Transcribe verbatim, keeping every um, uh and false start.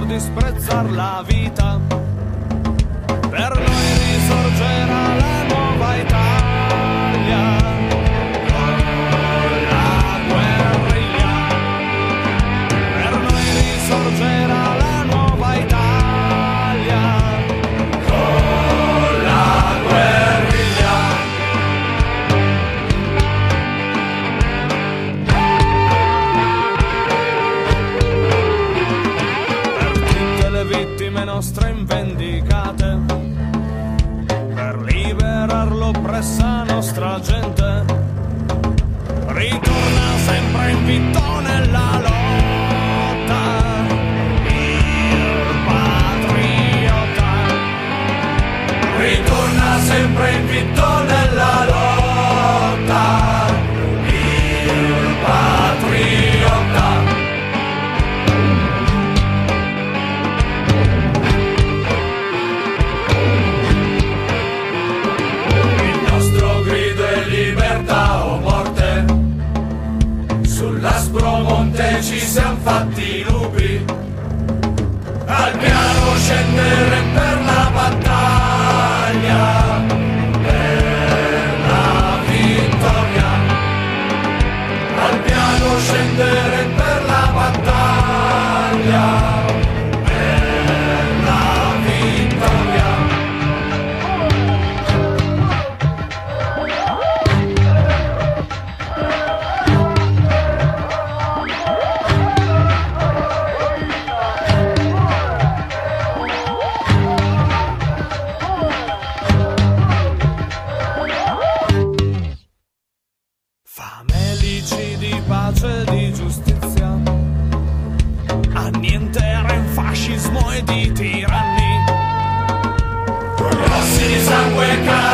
disprezzar la vita. Per noi risorgerà la nuova Italia. Con la guerriglia. Per noi risorgerà la nuova Italia. Con la guerriglia. Per tutte le vittime nostre invendicate, per liberar l'oppressa nostra gente, ritorna sempre invitto nella lotta il patriota. Ritorna sempre invitto nella lotta il patriota. Sull'aspro monte ci siamo fatti lupi, al piano scendere per la battaglia, per la vittoria. Al piano scendere per la battaglia, per la vittoria. Famelici di pace e di giustizia, annientare il fascismo e di tiranni, rossi di sangue caro.